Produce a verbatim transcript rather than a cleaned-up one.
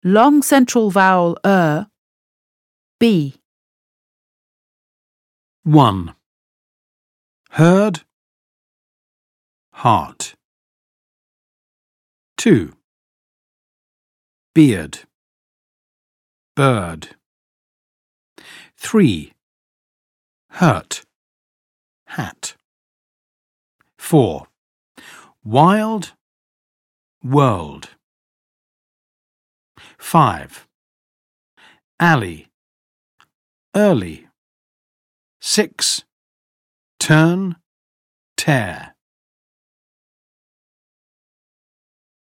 long central vowel er, B. one. Heard, heart. two. Beard, bird. three. Hurt, hat. four. Wild, world. five. Alley, early. six. Turn, tear.